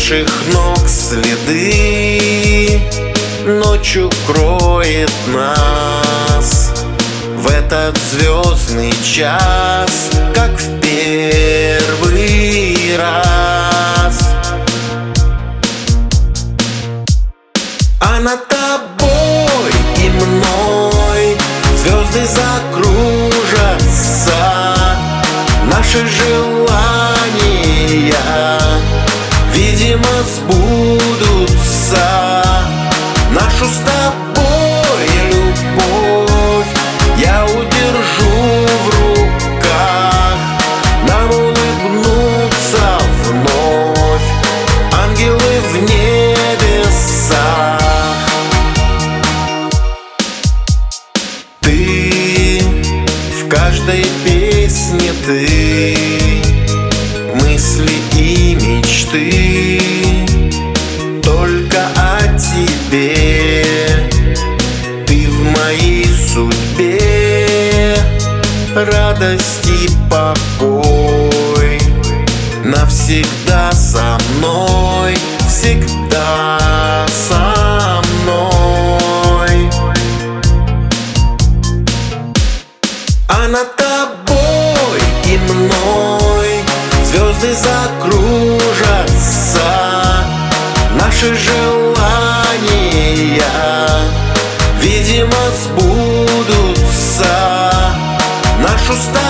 наших ног следы. Ночь укроет нас в этот звездный час, как в первый раз. А над тобой и мной звезды закружатся. Наши желания, видимо, сбудутся. Нашу с тобой любовь я удержу в руках. Нам улыбнутся вновь ангелы в небесах. Ты в каждой песне, ты мысли и мечты только о тебе. Ты в моей судьбе радость и покой. Навсегда со мной, всегда со мной. А над тобой и мной звезды закружатся. Наши желания, видимо, сбудутся. Нашу